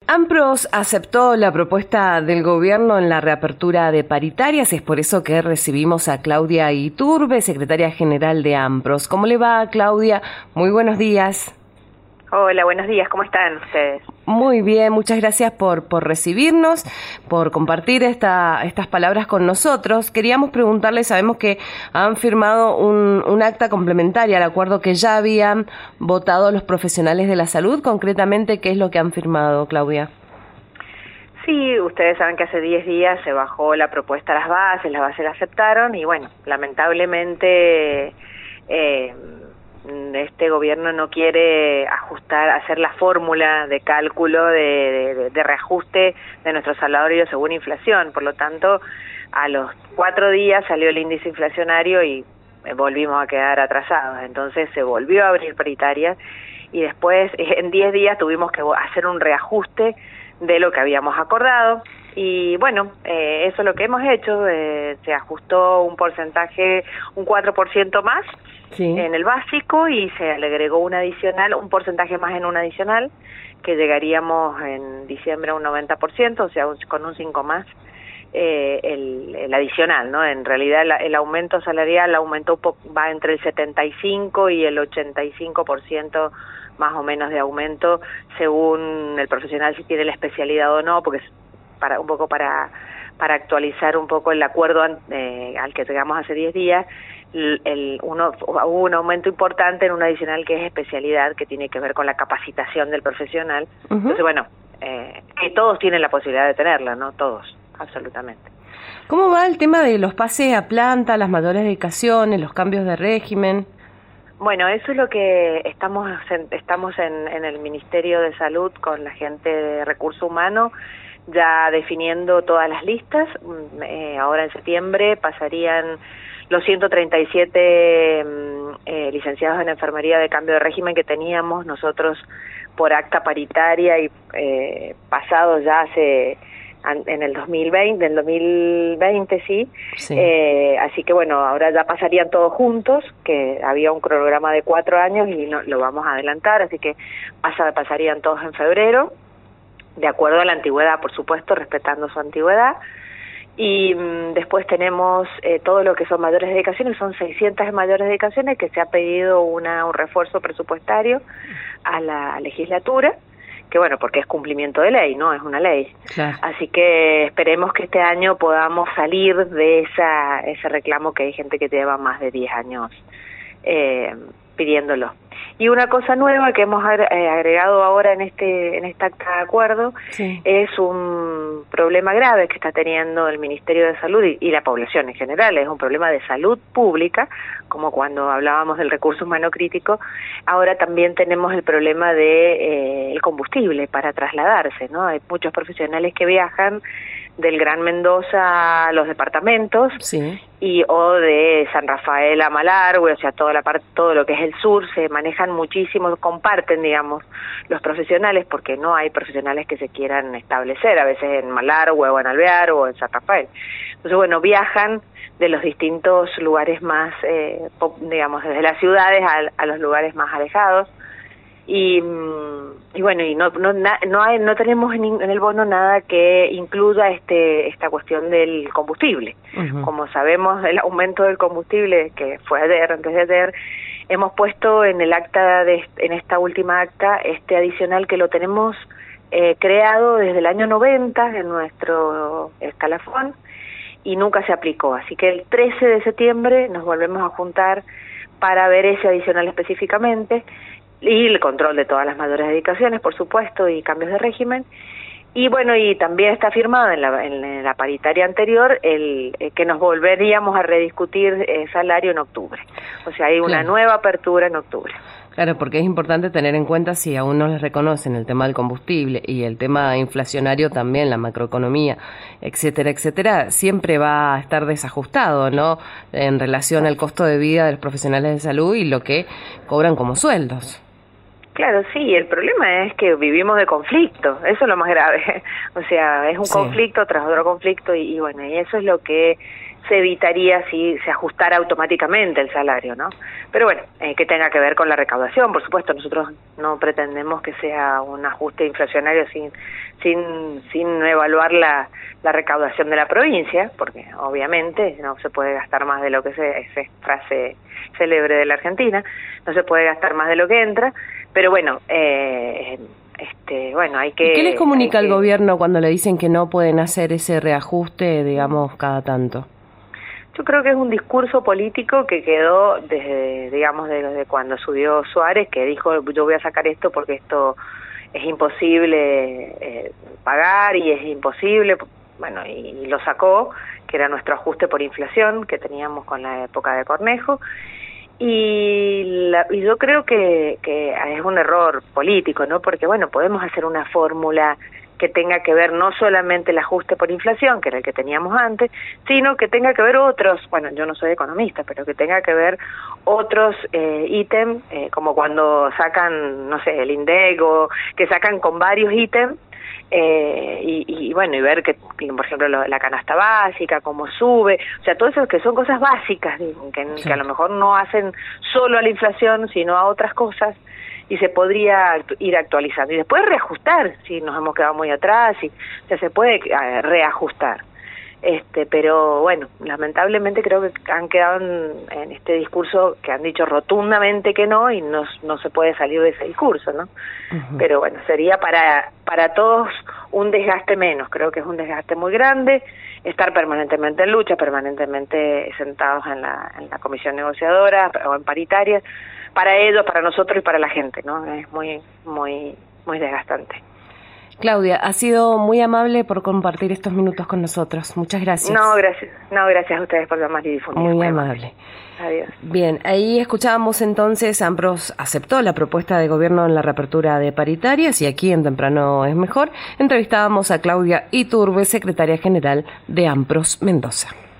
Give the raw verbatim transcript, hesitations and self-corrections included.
AMPROS aceptó la propuesta del gobierno en la reapertura de paritarias, es por eso que recibimos a Claudia Iturbe, secretaria general de AMPROS. ¿Cómo le va, Claudia? Muy buenos días. Hola, buenos días, ¿cómo están ustedes? Muy bien, muchas gracias por, por recibirnos, por compartir esta, estas palabras con nosotros. Queríamos preguntarles, sabemos que han firmado un, un acta complementaria al acuerdo que ya habían votado los profesionales de la salud. Concretamente, ¿qué es lo que han firmado, Claudia? Sí, ustedes saben que hace diez días se bajó la propuesta a las bases, las bases la aceptaron y bueno, lamentablemente eh, este gobierno no quiere ajustar, hacer la fórmula de cálculo de, de, de reajuste de nuestros salarios según inflación. Por lo tanto, a los cuatro días salió el índice inflacionario y volvimos a quedar atrasados. Entonces se volvió a abrir paritarias y después en diez días tuvimos que hacer un reajuste de lo que habíamos acordado. Y bueno, eh, eso es lo que hemos hecho, eh, se ajustó un porcentaje, un cuatro por ciento más sí. en el básico y se le agregó un adicional, un porcentaje más en un adicional, que llegaríamos en diciembre a un noventa por ciento, o sea, un, con un cinco más eh, el, el adicional, ¿no? En realidad el, el aumento salarial aumentó, va entre el setenta y cinco y el ochenta y cinco por ciento más o menos de aumento, según el profesional si tiene la especialidad o no, porque es para un poco para para actualizar un poco el acuerdo eh, al que llegamos hace diez días, el, el uno hubo un aumento importante en un adicional que es especialidad, que tiene que ver con la capacitación del profesional. Uh-huh. Entonces, bueno, eh, que todos tienen la posibilidad de tenerla, ¿no? Todos, absolutamente. ¿Cómo va el tema de los pases a planta, las mayores dedicaciones, los cambios de régimen? Bueno, eso es lo que estamos en, estamos en, en el Ministerio de Salud con la gente de Recursos Humanos, ya definiendo todas las listas. Eh, ahora en septiembre pasarían los ciento treinta y siete eh, licenciados en enfermería de cambio de régimen que teníamos nosotros por acta paritaria y eh, pasado ya hace en el dos mil veinte, en el dos mil veinte sí, sí. Eh, así que bueno, ahora ya pasarían todos juntos, que había un cronograma de cuatro años y no, lo vamos a adelantar, así que pasa, pasarían todos en febrero, de acuerdo a la antigüedad, por supuesto, respetando su antigüedad. Y mmm, después tenemos eh, todo lo que son mayores dedicaciones, son seiscientas mayores dedicaciones que se ha pedido una, un refuerzo presupuestario a la legislatura, que bueno, porque es cumplimiento de ley, ¿no? Es una ley. Claro. Así que esperemos que este año podamos salir de esa ese reclamo que hay gente que lleva más de diez años eh, pidiéndolo. Y una cosa nueva que hemos agregado ahora en este en este acta de acuerdo sí. es un problema grave que está teniendo el Ministerio de Salud y, y la población en general, es un problema de salud pública, como cuando hablábamos del recurso humano crítico. Ahora también tenemos el problema de eh, el combustible para trasladarse, ¿no? Hay muchos profesionales que viajan del Gran Mendoza a los departamentos sí. y o de San Rafael a Malargüe, o sea, toda la parte, todo lo que es el sur, se manejan muchísimo, comparten, digamos, los profesionales, porque no hay profesionales que se quieran establecer, a veces en Malargüe o en Alvear o en San Rafael. Entonces, bueno, viajan de los distintos lugares más, eh, digamos, desde las ciudades a, a los lugares más alejados. Y, y bueno, y no no no, hay, no tenemos en, en el bono nada que incluya este esta cuestión del combustible. Uh-huh. Como sabemos, el aumento del combustible, que fue ayer, antes de ayer, hemos puesto en el acta, de en esta última acta, este adicional que lo tenemos eh, creado desde el año noventa en nuestro escalafón y nunca se aplicó. Así que el trece de septiembre nos volvemos a juntar para ver ese adicional específicamente, y el control de todas las mayores dedicaciones, por supuesto, y cambios de régimen. Y bueno, y también está firmado en la, en la paritaria anterior el, el que nos volveríamos a rediscutir el salario en octubre. O sea, hay una claro. nueva apertura en octubre. Claro, porque es importante tener en cuenta si aún no les reconocen el tema del combustible y el tema inflacionario también, la macroeconomía, etcétera, etcétera, siempre va a estar desajustado, ¿no? En relación al costo de vida de los profesionales de salud y lo que cobran como sueldos. Claro, sí, el problema es que vivimos de conflicto, eso es lo más grave, o sea, es un sí. conflicto tras otro conflicto y, y bueno, y eso es lo que se evitaría si se ajustara automáticamente el salario, ¿no? Pero bueno, eh, que tenga que ver con la recaudación, por supuesto, nosotros no pretendemos que sea un ajuste inflacionario sin sin sin evaluar la, la recaudación de la provincia, porque obviamente no se puede gastar más de lo que se, esa frase célebre de la Argentina, no se puede gastar más de lo que entra, pero bueno, eh, este, bueno, hay que... ¿Y qué les comunica el que... gobierno cuando le dicen que no pueden hacer ese reajuste, digamos, cada tanto? Yo creo que es un discurso político que quedó desde, digamos, desde cuando subió Suárez, que dijo, yo voy a sacar esto porque esto es imposible eh, pagar y es imposible, bueno, y, y lo sacó, que era nuestro ajuste por inflación que teníamos con la época de Cornejo, y, la, y yo creo que, que es un error político, ¿no? Porque, bueno, podemos hacer una fórmula que tenga que ver no solamente el ajuste por inflación, que era el que teníamos antes, sino que tenga que ver otros, bueno, yo no soy economista, pero que tenga que ver otros eh, ítems, eh, como cuando sacan, no sé, el INDEC, o que sacan con varios ítems, eh, y, y bueno, y ver que, por ejemplo, lo, la canasta básica, cómo sube, o sea, todo eso que son cosas básicas, que, sí. que a lo mejor no hacen solo a la inflación, sino a otras cosas, y se podría ir actualizando y después reajustar si nos hemos quedado muy atrás, y o sea, se puede eh, reajustar, este pero bueno, lamentablemente creo que han quedado en, en este discurso que han dicho rotundamente que no, y no, no se puede salir de ese discurso, ¿no? Uh-huh. Pero bueno, sería para para todos un desgaste menos, creo que es un desgaste muy grande estar permanentemente en lucha, permanentemente sentados en la, en la comisión negociadora o en paritarias, para ellos, para nosotros y para la gente, ¿no? Es muy, muy, muy desgastante. Claudia, ha sido muy amable por compartir estos minutos con nosotros. Muchas gracias. No, gracias. No, gracias a ustedes por llamar y difundir. Muy, muy amable. Adiós. Bien, ahí escuchábamos entonces, AMPROS aceptó la propuesta de gobierno en la reapertura de paritarias, y aquí en Temprano es Mejor entrevistábamos a Claudia Iturbe, secretaria general de AMPROS Mendoza.